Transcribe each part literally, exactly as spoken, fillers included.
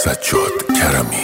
سجاد کرمی.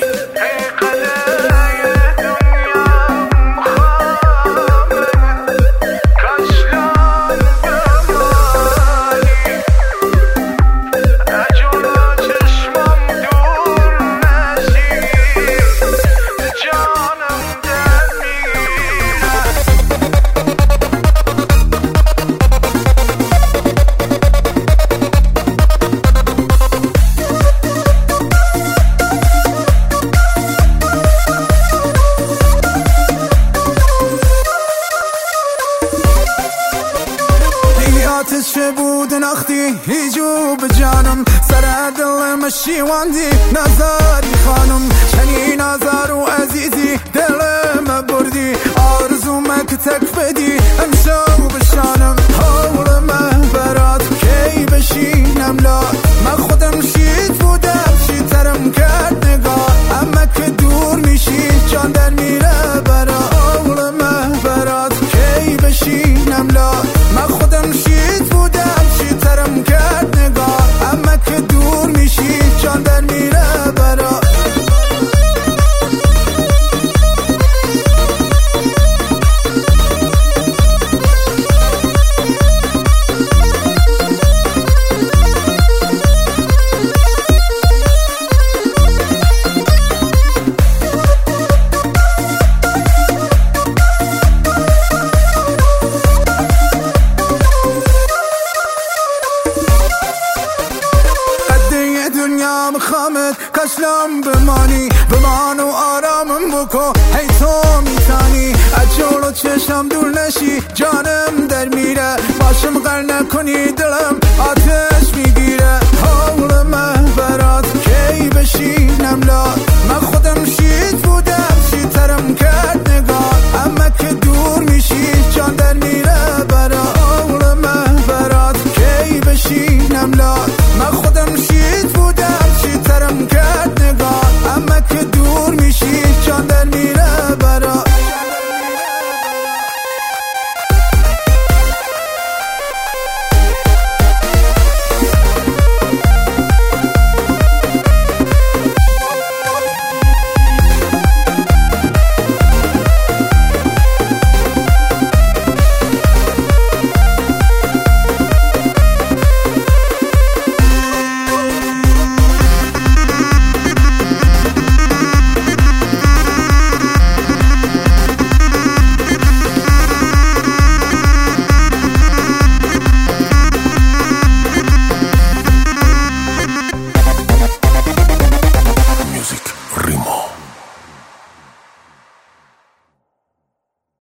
آتش بود نختی هیجو به جانم سر دل مشیواندی نظری خانم چنین نظر و عزیزی دلم بردی آرزومه که تک بدی امشو بشانم حول من برات کی بشینم لا من خودم شید بودم شیدترم کرد نگاه اما که دور میشی جان در میره برا حول من برات کی بشینم لا من خودم شید بودم شیدترم کرد نگاه اما که دور میشی جان در میره برا دنیا میخوامت کشلم بمانی بمان و آرامم بکن هی تو میتانی از جلو چشم دور نشی جانم در میره باشم غر نکنی دلم آتش میگیره حول من برات کی بشینم لا من خودم شید بودم شیدترم کرد نگاه اما که دور میشی جان در میره برا حول من برات کی بشینم لا